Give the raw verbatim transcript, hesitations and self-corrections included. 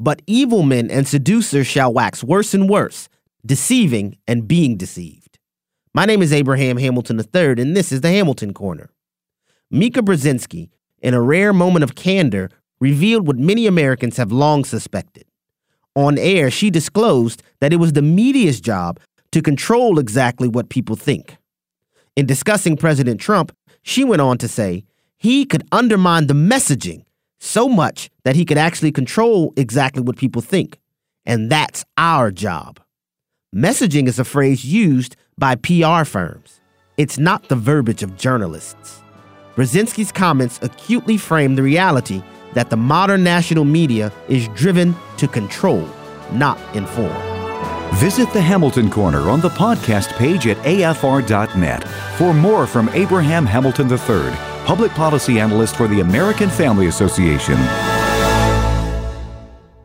But evil men and seducers shall wax worse and worse, deceiving and being deceived. My name is Abraham Hamilton the third, and this is the Hamilton Corner. Mika Brzezinski, in a rare moment of candor, revealed what many Americans have long suspected. On air, she disclosed that it was the media's job to control exactly what people think. In discussing President Trump, she went on to say he could undermine the messaging so much that he could actually control exactly what people think. And that's our job. Messaging is a phrase used by P R firms. It's not the verbiage of journalists. Brzezinski's comments acutely frame the reality that the modern national media is driven to control, not inform. Visit the Hamilton Corner on the podcast page at A F R dot net for more from Abraham Hamilton the third, public policy analyst for the American Family Association.